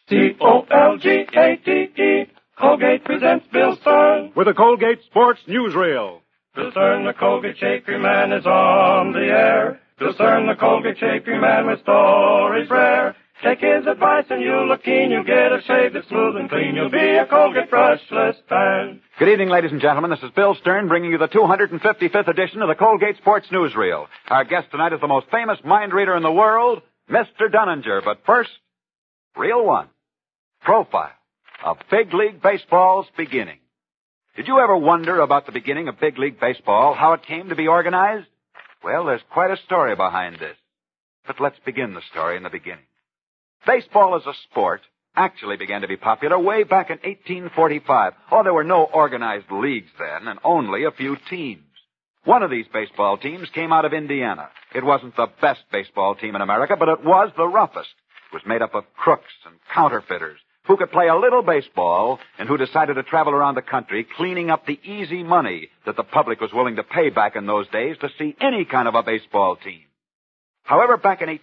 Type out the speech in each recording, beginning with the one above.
Colgate-Colgate, Colgate presents Bill Stern. With a Colgate Sports Newsreel. Bill Stern, the Colgate Shaving Man, is on the air. Bill Stern, the Colgate Shaving Man, with stories rare. Take his advice and you'll look keen. You'll get a shave that's smooth and clean. You'll be a Colgate brushless fan. Good evening, ladies and gentlemen. This is Bill Stern bringing you the 255th edition of the Colgate Sports Newsreel. Our guest tonight is the most famous mind reader in the world, Mr. Dunninger. But first, Reel 1. Profile of Big League Baseball's beginning. Did you ever wonder about the beginning of Big League Baseball, how it came to be organized? Well, there's quite a story behind this. But let's begin the story in the beginning. Baseball as a sport actually began to be popular way back in 1845. Oh, there were no organized leagues then, and only a few teams. One of these baseball teams came out of Indiana. It wasn't the best baseball team in America, but it was the roughest. It was made up of crooks and counterfeiters who could play a little baseball and who decided to travel around the country cleaning up the easy money that the public was willing to pay back in those days to see any kind of a baseball team. However, back in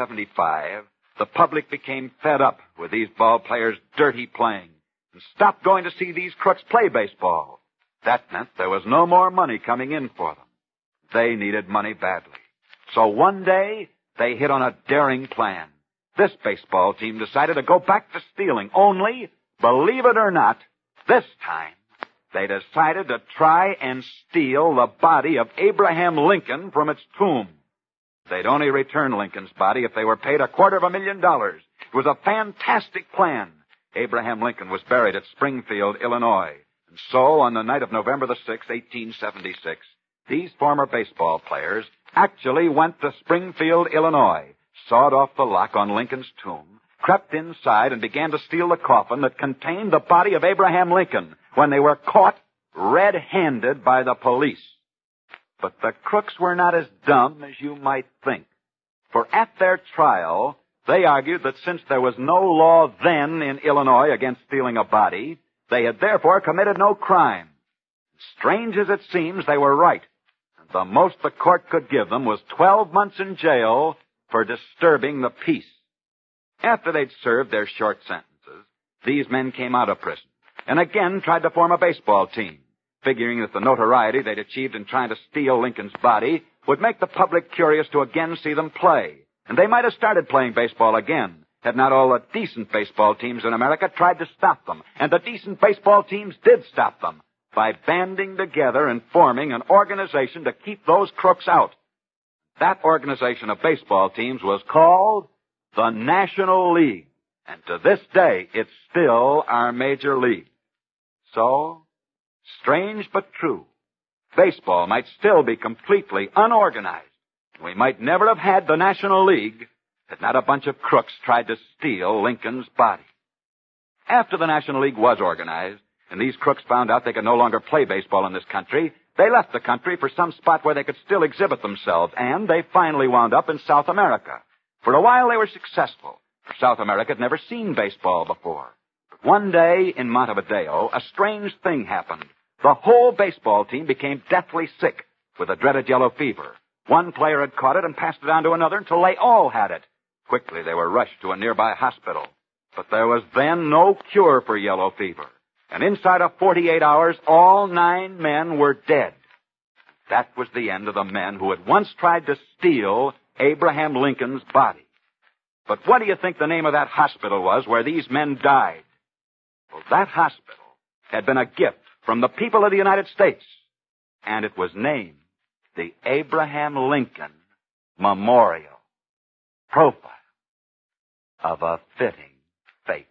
1875, the public became fed up with these ball players' dirty playing and stopped going to see these crooks play baseball. That meant there was no more money coming in for them. They needed money badly. So one day, they hit on a daring plan. This baseball team decided to go back to stealing. Only, believe it or not, this time, they decided to try and steal the body of Abraham Lincoln from its tomb. They'd only return Lincoln's body if they were paid $250,000. It was a fantastic plan. Abraham Lincoln was buried at Springfield, Illinois. And so, on the night of November the 6th, 1876, these former baseball players actually went to Springfield, Illinois, sawed off the lock on Lincoln's tomb, crept inside, and began to steal the coffin that contained the body of Abraham Lincoln when they were caught red-handed by the police. But the crooks were not as dumb as you might think. For at their trial, they argued that since there was no law then in Illinois against stealing a body, they had therefore committed no crime. Strange as it seems, they were right. And the most the court could give them was 12 months in jail for disturbing the peace. After they'd served their short sentences, these men came out of prison and again tried to form a baseball team, figuring that the notoriety they'd achieved in trying to steal Lincoln's body would make the public curious to again see them play. And they might have started playing baseball again had not all the decent baseball teams in America tried to stop them. And the decent baseball teams did stop them by banding together and forming an organization to keep those crooks out. That organization of baseball teams was called the National League. And to this day, it's still our major league. So, strange but true, baseball might still be completely unorganized. We might never have had the National League had not a bunch of crooks tried to steal Lincoln's body. After the National League was organized, and these crooks found out they could no longer play baseball in this country, they left the country for some spot where they could still exhibit themselves, and they finally wound up in South America. For a while they were successful, for South America had never seen baseball before. But one day in Montevideo, a strange thing happened. The whole baseball team became deathly sick with the dreaded yellow fever. One player had caught it and passed it on to another until they all had it. Quickly they were rushed to a nearby hospital. But there was then no cure for yellow fever. And inside of 48 hours, all 9 men were dead. That was the end of the men who had once tried to steal Abraham Lincoln's body. But what do you think the name of that hospital was where these men died? Well, that hospital had been a gift from the people of the United States. And it was named the Abraham Lincoln Memorial. Profile of a fitting fate.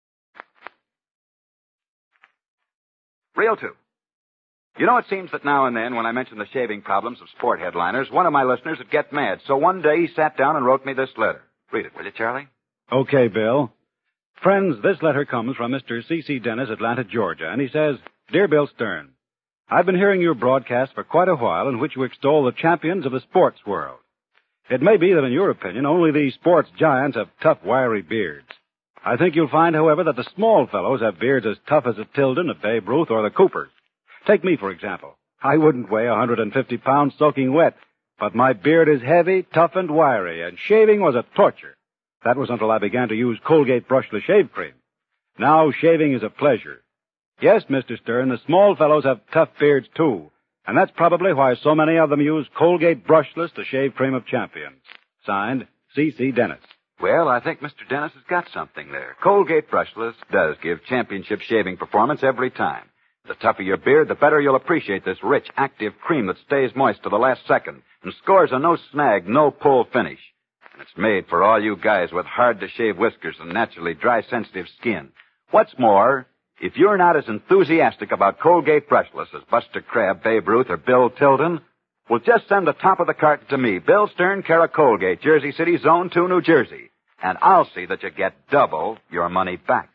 Reel 2. You know, it seems that now and then, when I mention the shaving problems of sport headliners, one of my listeners would get mad. So one day he sat down and wrote me this letter. Read it, will you, Charlie? Okay, Bill. Friends, this letter comes from Mr. C.C. Dennis, Atlanta, Georgia, and he says, Dear Bill Stern, I've been hearing your broadcast for quite a while in which you extol the champions of the sports world. It may be that in your opinion, only the sports giants have tough, wiry beards. I think you'll find, however, that the small fellows have beards as tough as a Tilden, a Babe Ruth, or the Coopers. Take me, for example. I wouldn't weigh 150 pounds soaking wet, but my beard is heavy, tough, and wiry, and shaving was a torture. That was until I began to use Colgate Brushless Shave Cream. Now shaving is a pleasure. Yes, Mr. Stern, the small fellows have tough beards, too. And that's probably why so many of them use Colgate Brushless, the shave cream of champions. Signed, C.C. Dennis. Well, I think Mr. Dennis has got something there. Colgate Brushless does give championship shaving performance every time. The tougher your beard, the better you'll appreciate this rich, active cream that stays moist to the last second and scores a no-snag, no-pull finish. And it's made for all you guys with hard-to-shave whiskers and naturally dry, sensitive skin. What's more, if you're not as enthusiastic about Colgate Brushless as Buster Crabbe, Babe Ruth, or Bill Tilden, well, just send the top of the carton to me, Bill Stern, care of Colgate, Jersey City, Zone 2, New Jersey, and I'll see that you get double your money back.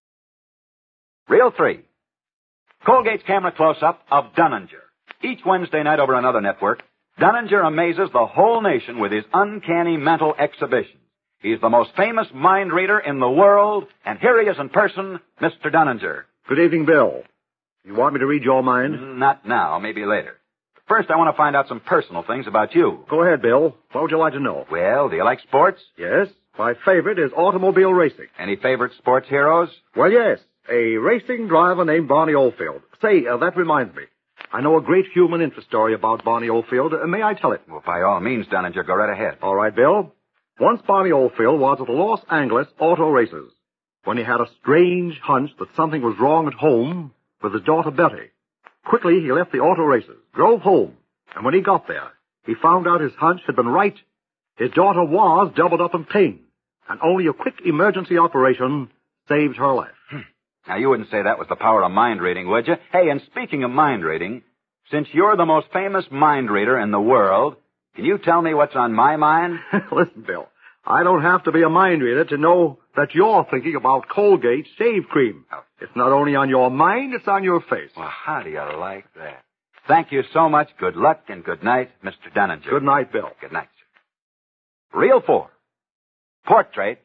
Reel 3. Colgate's camera close-up of Dunninger. Each Wednesday night over another network, Dunninger amazes the whole nation with his uncanny mental exhibitions. He's the most famous mind reader in the world, and here he is in person, Mr. Dunninger. Good evening, Bill. You want me to read your mind? Not now, maybe later. First, I want to find out some personal things about you. Go ahead, Bill. What would you like to know? Well, do you like sports? Yes. My favorite is automobile racing. Any favorite sports heroes? Well, yes. A racing driver named Barney Oldfield. Say, that reminds me. I know a great human interest story about Barney Oldfield. May I tell it? Well, by all means, Dunninger, go right ahead. All right, Bill. Once Barney Oldfield was at the Los Angeles auto races when he had a strange hunch that something was wrong at home with his daughter Betty. Quickly, he left the auto races, drove home, and when he got there, he found out his hunch had been right. His daughter was doubled up in pain, and only a quick emergency operation saved her life. Now, you wouldn't say that was the power of mind reading, would you? Hey, and speaking of mind reading, since you're the most famous mind reader in the world, can you tell me what's on my mind? Listen, Bill, I don't have to be a mind reader to know that you're thinking about Colgate shave cream. Oh. It's not only on your mind, it's on your face. Well, how do you like that? Thank you so much. Good luck and good night, Mr. Dunninger. Good night, Bill. Good night, sir. Reel 4. Portrait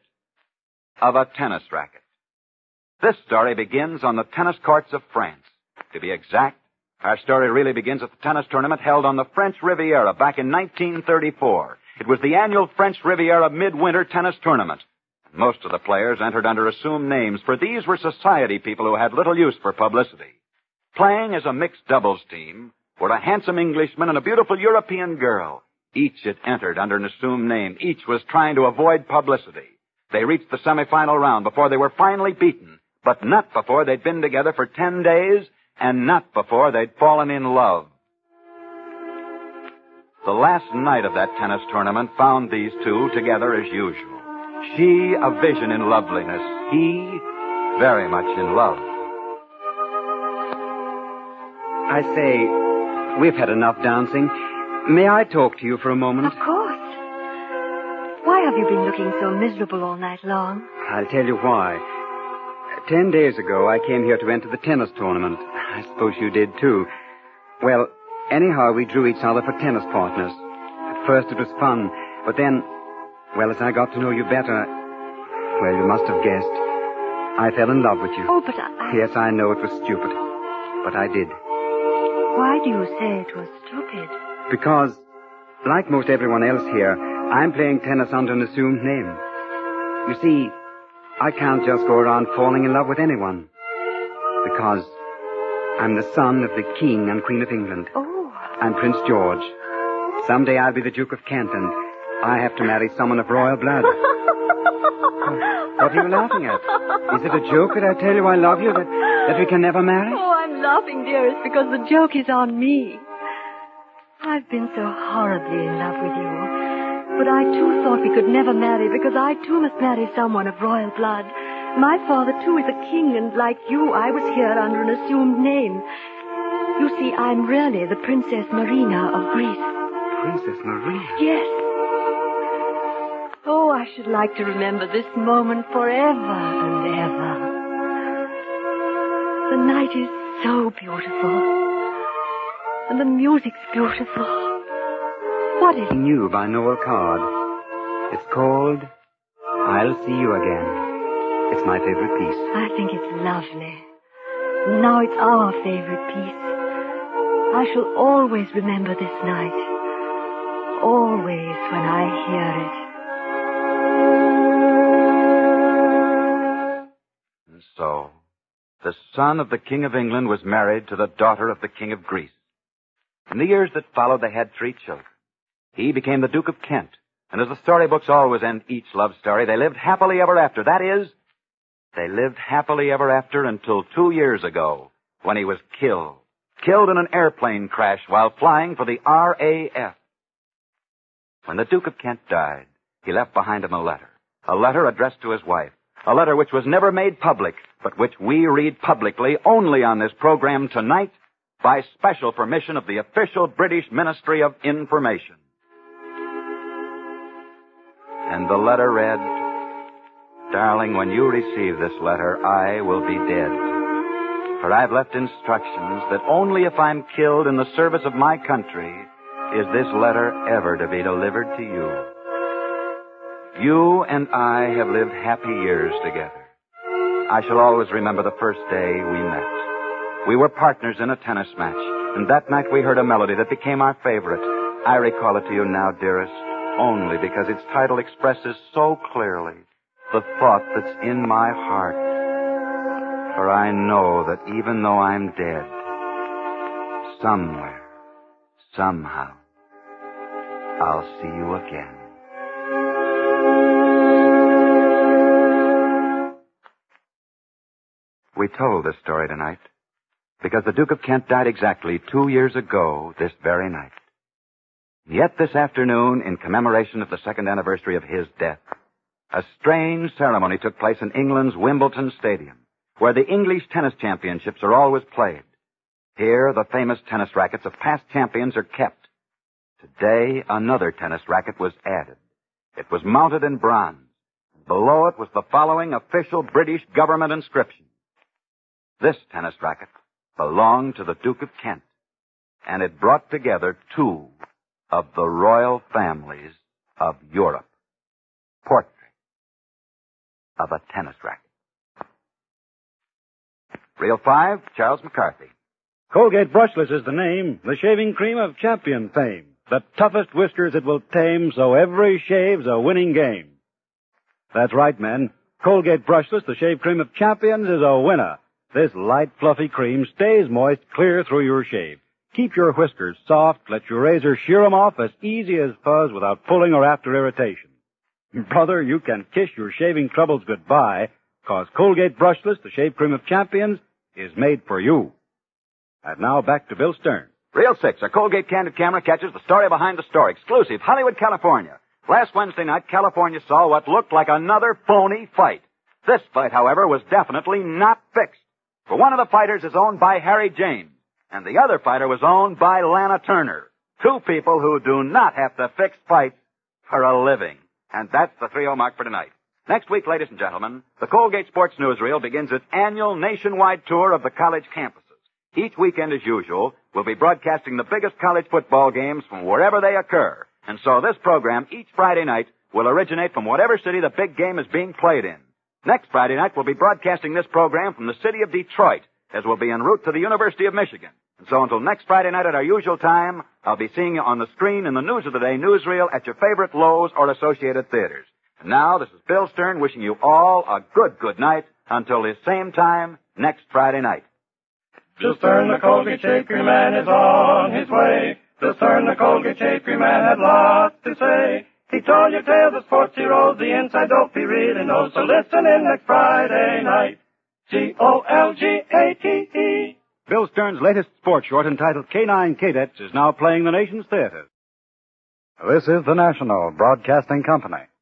of a tennis racket. This story begins on the tennis courts of France. To be exact, our story really begins at the tennis tournament held on the French Riviera back in 1934. It was the annual French Riviera Midwinter Tennis Tournament. Most of the players entered under assumed names, for these were society people who had little use for publicity. Playing as a mixed doubles team were a handsome Englishman and a beautiful European girl. Each had entered under an assumed name. Each was trying to avoid publicity. They reached the semifinal round before they were finally beaten, but not before they'd been together for 10 days and not before they'd fallen in love. The last night of that tennis tournament found these two together as usual. She a vision in loveliness. He very much in love. I say, we've had enough dancing. May I talk to you for a moment? Of course. Why have you been looking so miserable all night long? I'll tell you why. 10 days ago, I came here to enter the tennis tournament. I suppose you did, too. Well, anyhow, we drew each other for tennis partners. At first it was fun, but then, well, as I got to know you better, well, you must have guessed. I fell in love with you. Oh, but I... Yes, I know it was stupid, but I did. Why do you say it was stupid? Because, like most everyone else here, I'm playing tennis under an assumed name. You see, I can't just go around falling in love with anyone. Because I'm the son of the King and Queen of England. Oh. I'm Prince George. Someday I'll be the Duke of Kent, and I have to marry someone of royal blood. What are you laughing at? Is it a joke that I tell you I love you, that we can never marry? Oh, I'm laughing, dearest, because the joke is on me. I've been so horribly in love with you. But I, too, thought we could never marry, because I, too, must marry someone of royal blood. My father, too, is a king, and like you, I was here under an assumed name. You see, I'm really the Princess Marina of Greece. Princess Marina? Yes. Oh, I should like to remember this moment forever and ever. The night is so beautiful. And the music's beautiful. What is it? New by Noel Card. It's called I'll See You Again. It's my favorite piece. I think it's lovely. Now it's our favorite piece. I shall always remember this night. Always when I hear it. the son of the King of England was married to the daughter of the King of Greece. In the years that followed, they had 3 children. He became the Duke of Kent, and as the storybooks always end each love story, they lived happily ever after. That is, they lived happily ever after until 2 years ago, when he was killed in an airplane crash while flying for the RAF. When the Duke of Kent died, he left behind him a letter addressed to his wife, a letter which was never made public, but which we read publicly only on this program tonight by special permission of the official British Ministry of Information. And the letter read, "Darling, when you receive this letter, I will be dead. For I've left instructions that only if I'm killed in the service of my country is this letter ever to be delivered to you. You and I have lived happy years together. I shall always remember the first day we met. We were partners in a tennis match, and that night we heard a melody that became our favorite. I recall it to you now, dearest, only because its title expresses so clearly the thought that's in my heart. For I know that even though I'm dead, somewhere, somehow, I'll see you again." We told this story tonight because the Duke of Kent died exactly 2 years ago this very night. Yet this afternoon, in commemoration of the 2nd anniversary of his death, a strange ceremony took place in England's Wimbledon Stadium, where the English tennis championships are always played. Here, the famous tennis rackets of past champions are kept. Today, another tennis racket was added. It was mounted in bronze. Below it was the following official British government inscription. This tennis racket belonged to the Duke of Kent, and it brought together 2 of the royal families of Europe. Portrait of a tennis racket. Reel 5, Charles McCarthy. Colgate Brushless is the name, the shaving cream of champion fame. The toughest whiskers it will tame, so every shave's a winning game. That's right, men. Colgate Brushless, the shave cream of champions, is a winner. This light, fluffy cream stays moist clear through your shave. Keep your whiskers soft, let your razor shear 'em off as easy as fuzz without pulling or after irritation. Brother, you can kiss your shaving troubles goodbye, 'cause Colgate Brushless, the shave cream of champions, is made for you. And now back to Bill Stern. Reel 6, a Colgate Candid Camera catches the story behind the story. Exclusive, Hollywood, California. Last Wednesday night, California saw what looked like another phony fight. This fight, however, was definitely not fixed. For one of the fighters is owned by Harry James, and the other fighter was owned by Lana Turner. 2 people who do not have to fix fights for a living. And that's the 3-0 mark for tonight. Next week, ladies and gentlemen, the Colgate Sports Newsreel begins its annual nationwide tour of the college campuses. Each weekend, as usual, we'll be broadcasting the biggest college football games from wherever they occur. And so this program, each Friday night, will originate from whatever city the big game is being played in. Next Friday night, we'll be broadcasting this program from the city of Detroit, as we'll be en route to the University of Michigan. And so until next Friday night at our usual time, I'll be seeing you on the screen in the News of the Day newsreel at your favorite Lowe's or Associated Theaters. And now, this is Bill Stern wishing you all a good night until this same time next Friday night. Bill Stern, the Colgate Shave Cream Man, is on his way. Bill Stern, the Colgate Shave Cream Man, had lots to say. He told you tales of sports heroes, the inside dope he really knows. So listen in next Friday night. Colgate. Bill Stern's latest sports short entitled Canine Cadets is now playing the nation's theaters. This is the National Broadcasting Company.